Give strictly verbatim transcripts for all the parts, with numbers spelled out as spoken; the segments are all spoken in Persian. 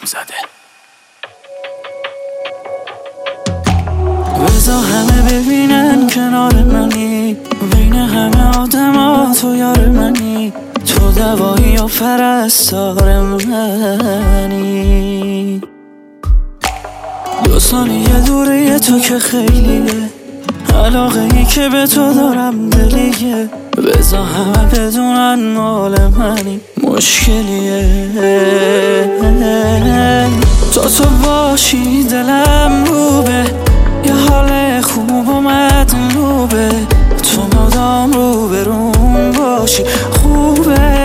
زده. بذار همه ببینن کنار منی، بین همه آدم ها تو یار منی، تو دوایی و پرستار منی. دو ثانیه دوره تو که خیلیه، علاقه ای که به تو دارم دلیه. بذار همه بدونن مال منی، مشکلیه. تو تو باشی دلم روبه، یه حال خوب و مطلوبه، تو مدام رو برون باشی خوبه.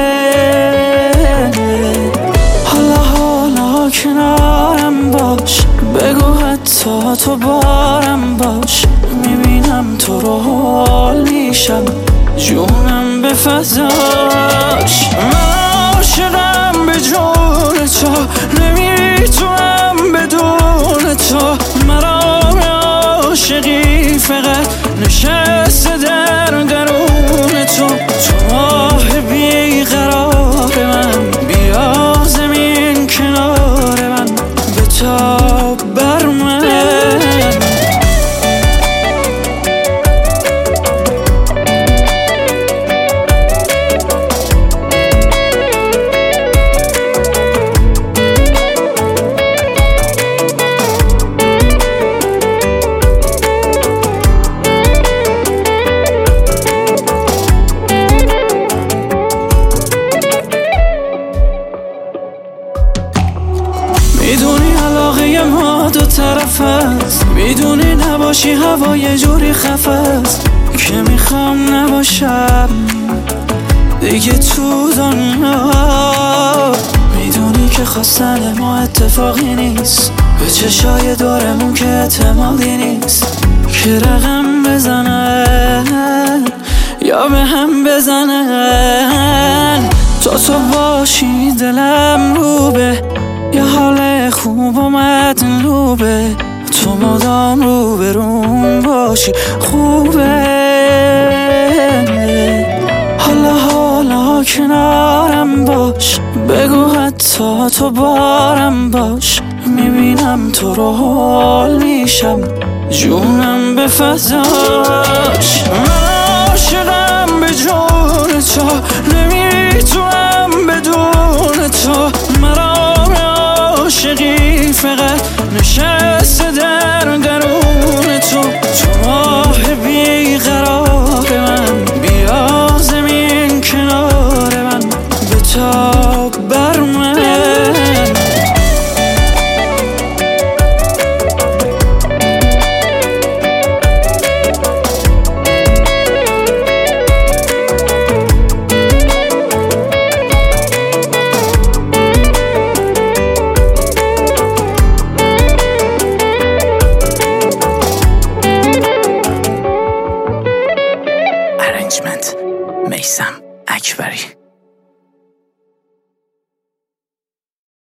حالا حالا کنارم باش، بگو حتی تو بارم باش، میبینم تو رو حال میشم، جونم به فضاش. من عاشقم به جون تو، نمیتونم بدون تو. مرا عاشقی فقط نشسته در درون تو. تو ماه بیقرار من، بیا زمین کنار من، بتاب بر من. میدونی علاقه ما دو طرف است، میدونی نباشی هوا یه جوری خفه است که میخوام نباشم دیگه تو دنیا. میدونی که خواستن ما اتفاقی نیست، به چشای دورمون که اعتمادی نیست، که رقم بزنن یا به هم بزنن. تو تو باشی دلم روبه، یه حال خوب و مطلوبه، تو مدام رو برون باشی خوبه. حالا حالا کنارم باش، بگو حتی تو بارم باش، میبینم تو رو حال میشم، جونم به فضاش. من عاشقم به جون تو، نمیتونم بدون تو. مرا عاشقی فقط نشسته در درون تو. تو ماه بیقرار من، بیا زمین کنار من، بتاب بر من. میثم اکبری.